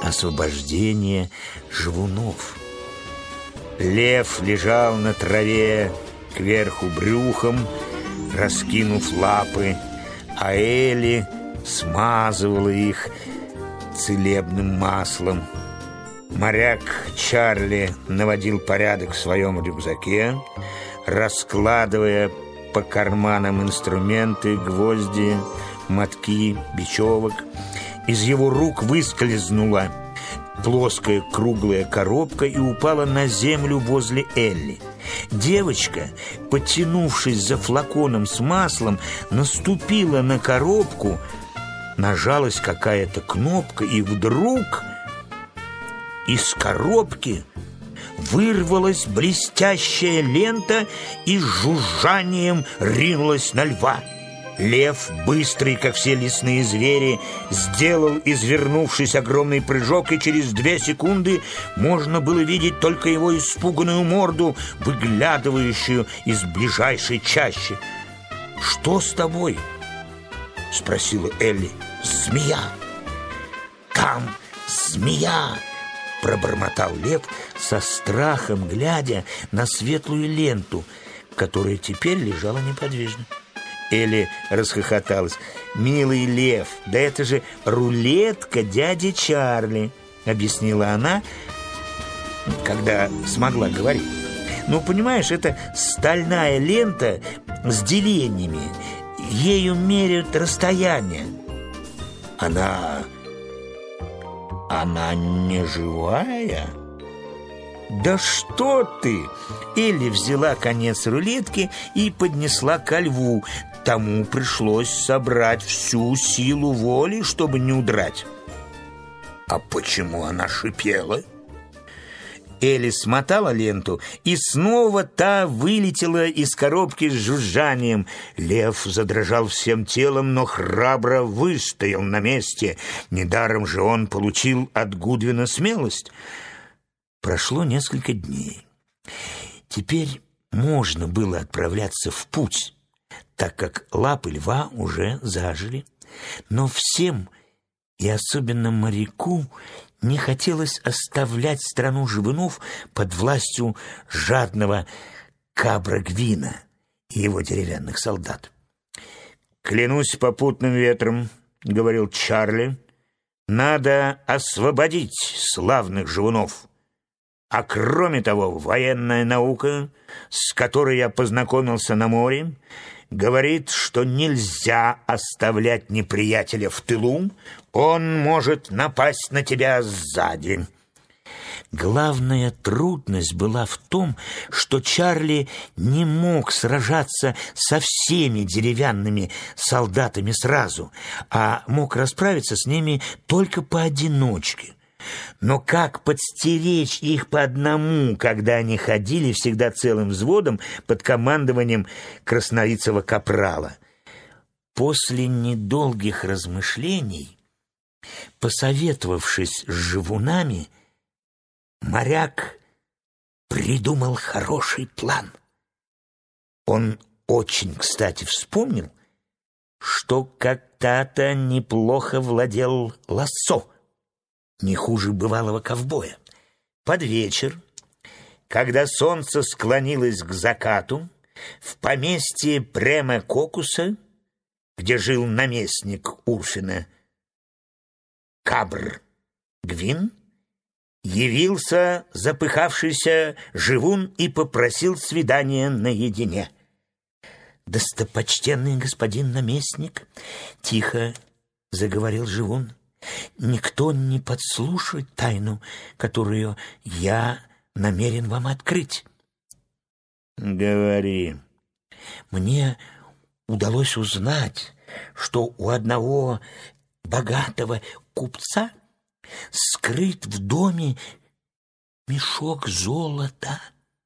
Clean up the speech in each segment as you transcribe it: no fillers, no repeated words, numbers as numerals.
освобождение живунов. Лев лежал на траве кверху брюхом, раскинув лапы, а Элли смазывала их целебным маслом. Моряк Чарли наводил порядок в своем рюкзаке, раскладывая по карманам инструменты, гвозди, мотки, бечевок. Из его рук выскользнула плоская круглая коробка и упала на землю возле Элли. Девочка, потянувшись за флаконом с маслом, наступила на коробку, нажалась какая-то кнопка, и вдруг из коробки вырвалась блестящая лента и с жужжанием ринулась на льва. Лев, быстрый, как все лесные звери, сделал, извернувшись, огромный прыжок, и через 2 секунды можно было видеть только его испуганную морду, выглядывающую из ближайшей чащи. «Что с тобой?» — спросила Элли. «Змея! Там змея!» — пробормотал лев, со страхом глядя на светлую ленту, которая теперь лежала неподвижно. Элли расхохоталась. «Милый лев, да это же рулетка дяди Чарли», — объяснила она, когда смогла говорить. «Ну, понимаешь, это стальная лента с делениями. Ею меряют расстояние». Она не живая?» «Да что ты!» Элли взяла конец рулетки и поднесла ко льву. Тому пришлось собрать всю силу воли, чтобы не удрать. «А почему она шипела?» Элли смотала ленту, и снова та вылетела из коробки с жужжанием. Лев задрожал всем телом, но храбро выстоял на месте. Недаром же он получил от Гудвина смелость. Прошло несколько дней. Теперь можно было отправляться в путь, так как лапы льва уже зажили. Но всем, и особенно моряку, не хотелось оставлять страну живунов под властью жадного Кабра-Гвина и его деревянных солдат. «Клянусь попутным ветром, — говорил Чарли, — надо освободить славных живунов. А кроме того, военная наука, с которой я познакомился на море, говорит, что нельзя оставлять неприятеля в тылу, он может напасть на тебя сзади». Главная трудность была в том, что Чарли не мог сражаться со всеми деревянными солдатами сразу, а мог расправиться с ними только поодиночке. Но как подстеречь их по одному, когда они ходили всегда целым взводом под командованием краснолицего капрала? После недолгих размышлений, посоветовавшись с живунами, моряк придумал хороший план. Он очень кстати вспомнил, что когда-то неплохо владел лассо, не хуже бывалого ковбоя. Под вечер, когда солнце склонилось к закату, в поместье Према Кокуса, где жил наместник Урфина Кабр-Гвин, явился запыхавшийся живун и попросил свидания наедине. «Достопочтенный господин наместник, — тихо заговорил живун, — никто не подслушает тайну, которую я намерен вам открыть». «Говори». «Мне удалось узнать, что у одного богатого купца скрыт в доме мешок золота».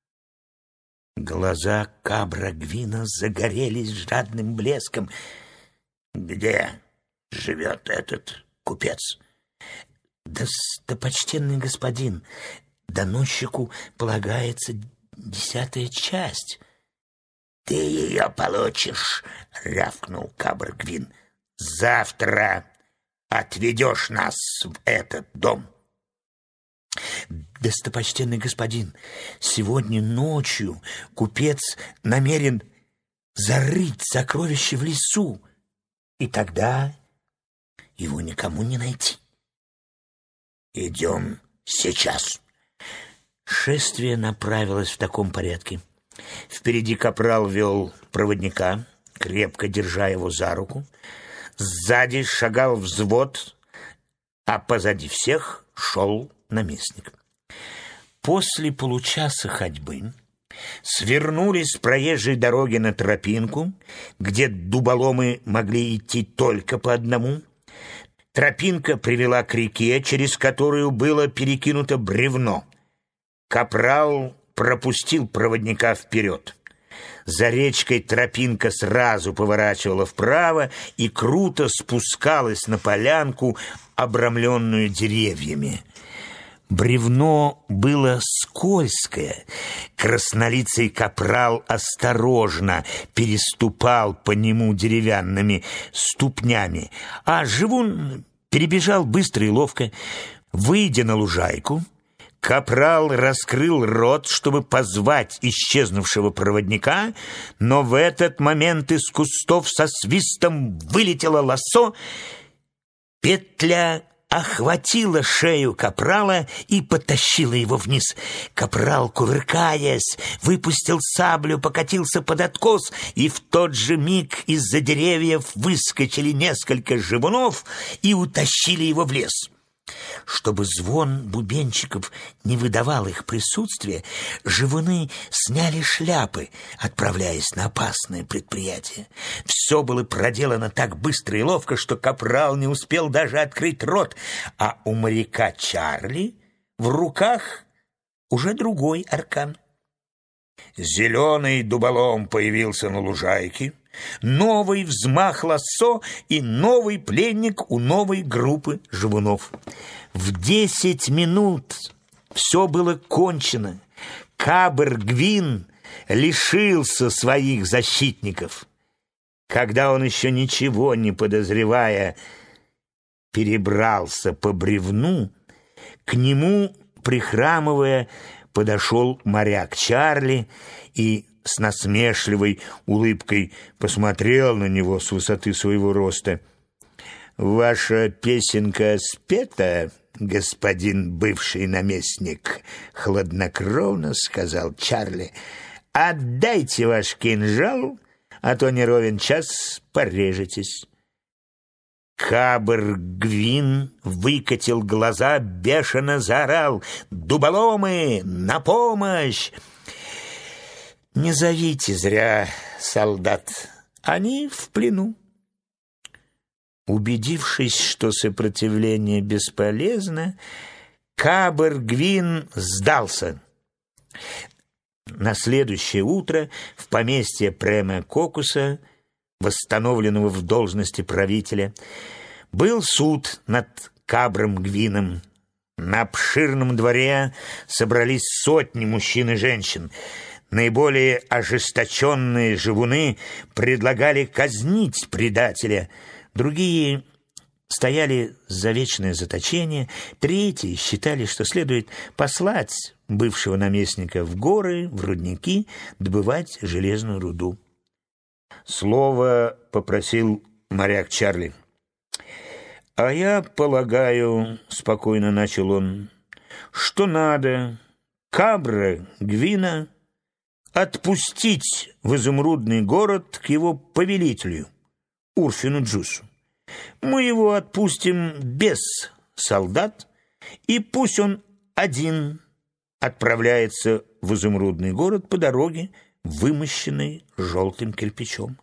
Глаза Кабра-Гвина загорелись жадным блеском. «Где живет этот купец?» «Достопочтенный господин, доносчику полагается 10-я часть». «Ты ее получишь», — рявкнул Кабр-Гвин. «Завтра отведешь нас в этот дом». Достопочтенный господин, сегодня ночью купец намерен зарыть сокровище в лесу, и тогда его никому не найти. Идем сейчас. Шествие направилось в таком порядке. Впереди капрал вел проводника, крепко держа его за руку. Сзади шагал взвод, а позади всех шел наместник. После получаса ходьбы свернули с проезжей дороги на тропинку, где дуболомы могли идти только по одному. Тропинка привела к реке, через которую было перекинуто бревно. Капрал пропустил проводника вперед. За речкой тропинка сразу поворачивала вправо и круто спускалась на полянку, обрамленную деревьями. Бревно было скользкое. Краснолицый капрал осторожно переступал по нему деревянными ступнями, а живун перебежал быстро и ловко. Выйдя на лужайку, капрал раскрыл рот, чтобы позвать исчезнувшего проводника, но в этот момент из кустов со свистом вылетело лассо. Петля охватила шею капрала и потащила его вниз. Капрал, кувыркаясь, выпустил саблю, покатился под откос, и в тот же миг из-за деревьев выскочили несколько живунов и утащили его в лес. Чтобы звон бубенчиков не выдавал их присутствие, живуны сняли шляпы, отправляясь на опасное предприятие. Все было проделано так быстро и ловко, что капрал не успел даже открыть рот, а у моряка Чарли в руках уже другой аркан. Зеленый дуболом появился на лужайке. Новый взмах лассо и новый пленник у новой группы живунов. В 10 минут все было кончено. Кабр-Гвин лишился своих защитников. Когда он, еще ничего не подозревая, перебрался по бревну, к нему, прихрамывая, подошел моряк Чарли и с насмешливой улыбкой посмотрел на него с высоты своего роста. «Ваша песенка спета, господин бывший наместник», — хладнокровно сказал Чарли. «Отдайте ваш кинжал, а то не ровен час порежетесь». Кабр-Гвин выкатил глаза, бешено заорал: «Дуболомы, на помощь!» «Не зовите зря солдат, они в плену». Убедившись, что сопротивление бесполезно, Кабр-Гвин сдался. На следующее утро в поместье Према Кокуса, восстановленного в должности правителя, был суд над Кабром-Гвином. На обширном дворе собрались сотни мужчин и женщин. Наиболее ожесточенные живуны предлагали казнить предателя, другие стояли за вечное заточение, третьи считали, что следует послать бывшего наместника в горы, в рудники, добывать железную руду. Слово попросил моряк Чарли. «А я полагаю, — спокойно начал он, — что надо Кабра-Гвина отпустить в изумрудный город к его повелителю, Урфину Джусу. Мы его отпустим без солдат, и пусть он один отправляется в изумрудный город по дороге, вымощенной желтым кирпичом».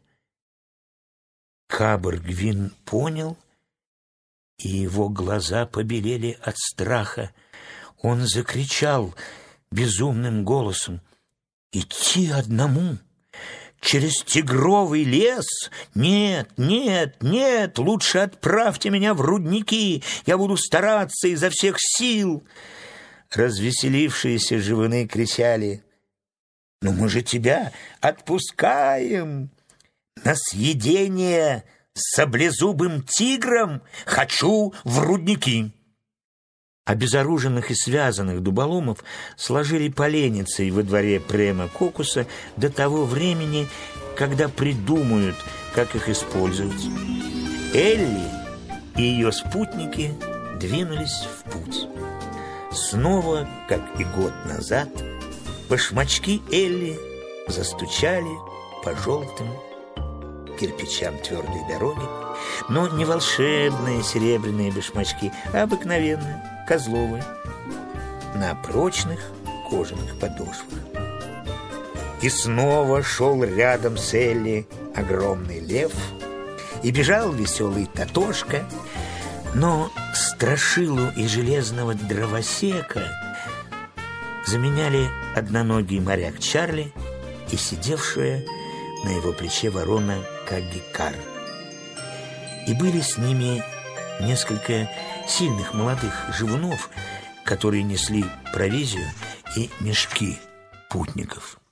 Кабр-Гвин понял, и его глаза побелели от страха. Он закричал безумным голосом: «Идти одному? Через тигровый лес? Нет, нет, нет, лучше отправьте меня в рудники, я буду стараться изо всех сил». Развеселившиеся живуны кричали: «Но мы же тебя отпускаем на съедение саблезубым тигром, хочу в рудники». Обезоруженных и связанных дуболомов сложили поленницей во дворе Према Кокуса до того времени, когда придумают, как их использовать. Элли и ее спутники двинулись в путь. Снова, как и год назад, башмачки Элли застучали по желтым кирпичам твердой дороги, но не волшебные серебряные башмачки, а обыкновенные, козловые, на прочных кожаных подошвах. И снова шел рядом с Элли огромный лев, и бежал веселый Татошка, но Страшилу и железного дровосека заменяли одноногий моряк Чарли и сидевшая на его плече ворона Кагикар. И были с ними несколько сильных молодых живунов, которые несли провизию и мешки путников.